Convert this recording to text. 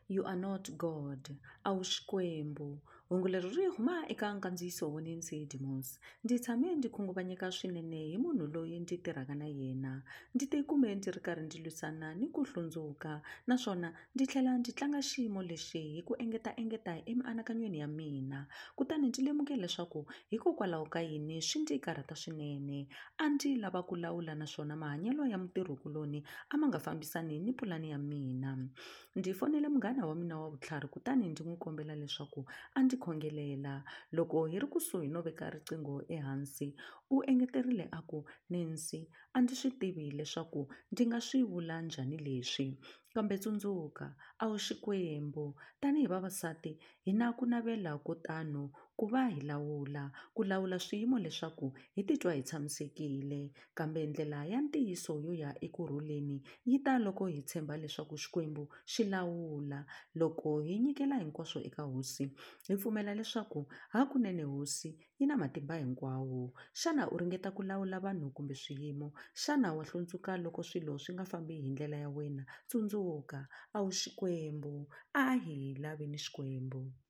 You are not God. A wu Xikwembu. Hungu leri ri huma eka nkandziyiso wa Nancy Dimos. Ndzi tshame ndzi khunguvanyeka swinene hi munhu loyi ndzi tirhaka na yena. Ndzi tikume ndzi ri karhi ndzi lwisana ni ku hlundzuka, naswona ndzi tlhela ndzi tlanga xiyimo lexi hi ku engeta emianakanyweni ya mina. Kutani ndzi lemuke leswaku hikokwalaho ka yini swi ndzi karhata swinene. A ndzi lava ku lawula naswona mahanyelo ya mutirhikuloni a ma nga fambisani ni pulani ya mina. Ndzi fonele munghana wa mina wa vutlhari kutani ndzi n'wi kombela leswaku a ndzi khongelela. Loko hi ri kusuhi no veka riqingho ehansi, u engeterile a ku, Nancy, a ndzi swi tivi leswaku ndzi nga swi vula njhani leswi. Kambe tsundzuka, a wu Xikwembu. Tanihi vavasati hi na ku navela ko tano ku va hi ku lawula swiyimo leswaku hi titwa hi tshamisekile. Kambe ndlela ya ntiyiso yo ya ekurhuleni yi ta loko hi tshemba leswaku Xikwembu xi lawula. Loko hi nyikela hinkwaswo eka Hosi, hi pfumela leswaku hakunene Hosi yi na matimba hinkwawo. Xana u ringeta ku lawula vanhu kumbe swiyimo? Xana wa hlundzuka loko swilo swi nga fambi hi ndlela ya wena? Tsundzuka, a wu Xikwembu. A hi laveni Xikwembu.